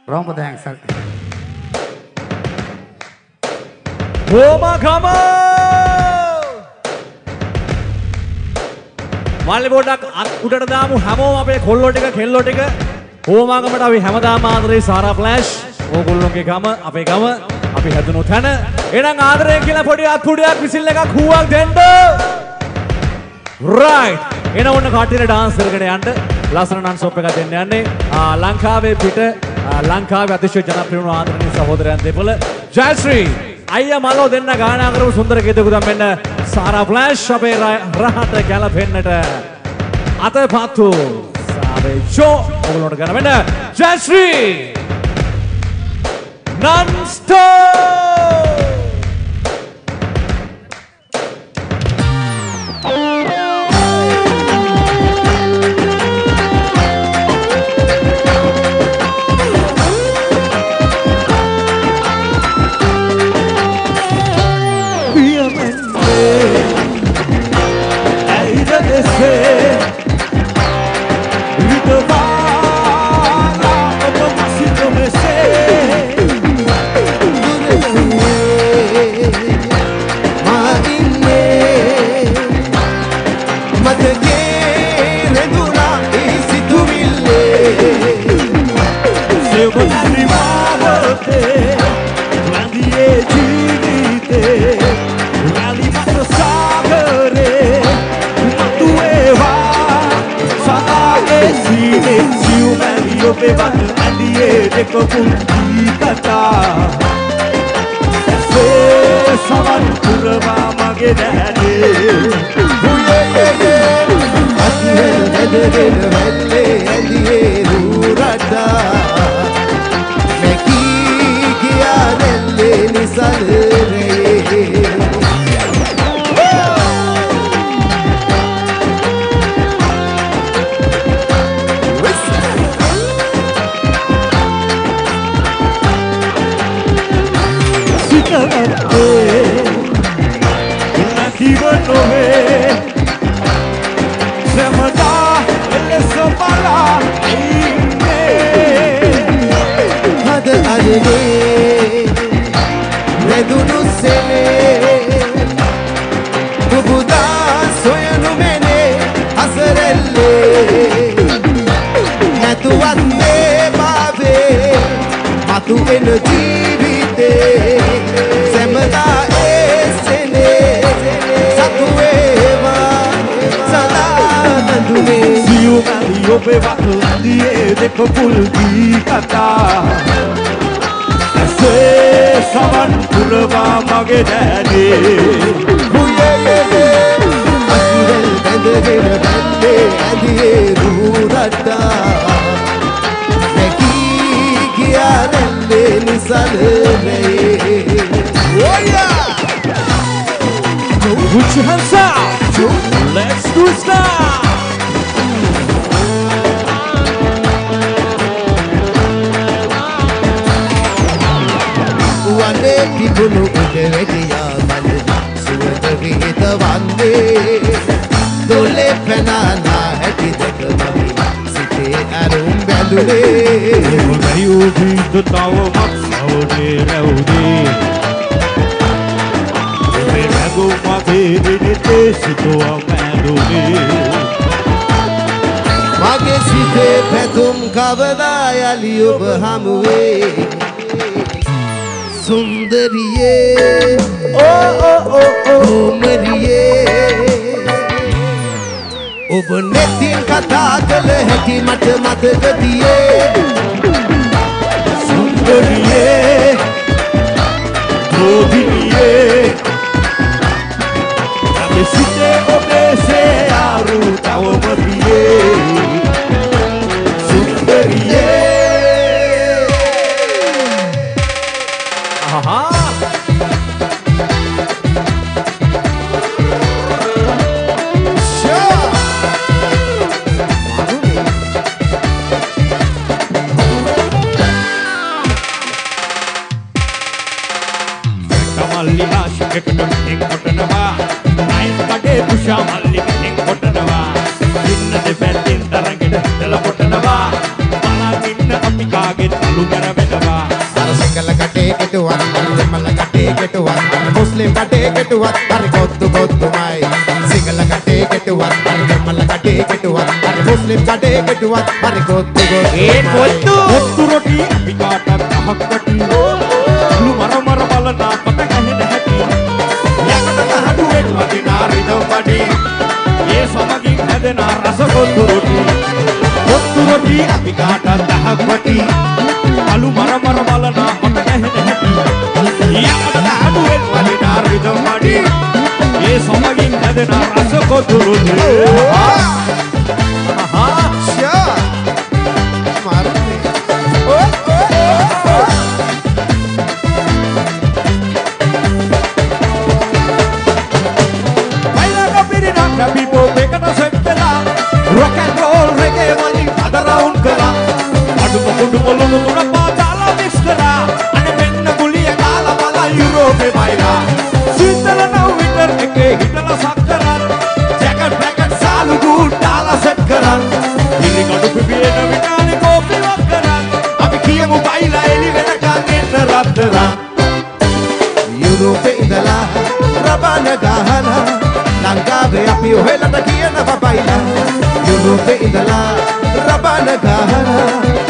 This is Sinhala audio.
Rombo thanks. Homa kama. Mali bodak udah damu hamo apa kollo tika kello tika. Homa kama tapi හැමදාම ආදරේ Sara Flash. ඕගොල්ලෝගේ ගම අපේ ගම අපි හැදුණු තැන. එහෙනම් ආදරේ කියලා පොඩි අත්පුඩියක් විසිල් එකක් හුවක් දෙන්න. Right. එන ඔන්න කට්ටියට dance කරගෙන යන්න. ලස්සන dance stop එකක් දෙන්න යන්නේ. ලංකාවේ පිට ලංකාවේ අතිශය ජනප්‍රිය වුණු ආදරණීය සහෝදරයන් දෙපළ ජයශ්‍රී අයියා මලෝ දෙන්න ගායනා කරපු සුන්දර ගීතයක උදම් වෙන්න Sara Flash අපේ රහට ගැලපෙන්නට අතපත්තු සාබේජෝ ඔයගොල්ලෝට ගන්න වෙන්න Jayasri non-stop Put your hands up! Let's do it now! Gunu udevediya man suwadari itavande dole penana hati dekmami site arum bandule mayu bid taw maksaude raude me mago mage dite sitwa bandule mage site petum kavada yali ob hamuwe Sundariye, oh oh oh oh, Mariye. Ob netin kata kale heti mat mat gadiye. Sundariye, Dodiye. Ame site obe se aru tawo mariye. Sundariye. කෙටුවත් දෙමළ කටේ කෙටුවත් මුස්ලිම් කටේ කෙටුවත් හරි කොත්තු කොත්තුමයි සිංහල කටේ කෙටුවත් දෙමළ කටේ කෙටුවත් හරි මුස්ලිම් කටේ කෙටුවත් හරි කොත්තු කොත්තුමයි ඒ කොත්තු රොටි අපි කාටත් අහක් වටි ලු මර මර බලනා පට ගහින හැටි යකට හඩුවෙක් වදිනා රිදම් වඩි ඒ සමගින් හැදෙන රස කොත්තු රොටි අපි කාටත් අහක් වටි ලු මර මර බලනා පට ගහින හැටි යකට හඩුවෙක් වදිනා රිදම් වඩි ඒ සමගින් හැදෙන රස කොත්තු රොටි rock and roll reggae වලින් අද රවුන්ඩ් කළා අඩු පොඩු පොළොන්නු තුන පාදාලා මික්ස් කරා අනේ මෙන්න ගුලිය කාලා බලා යුරෝපේ බයිලා සීතල නව වින්ටර් එකේ හිටලා සක්කරන් ජැකට් බ්ලැකට් සාලු ගූට් දාලා සෙට් කරන් ඉලි කඩු පිපින විනාලි කෝපි වක් කරන් අපි කියමු බයිලා එලි වෙනකන් එන්න රත්තරන් යුරෝපේ ඉඳලා රබන ගහලා ලංකාවේ අපි ඔහෙලට කියනවා බයිලා යුරෝපේ ඉඳලා රබන ගහලා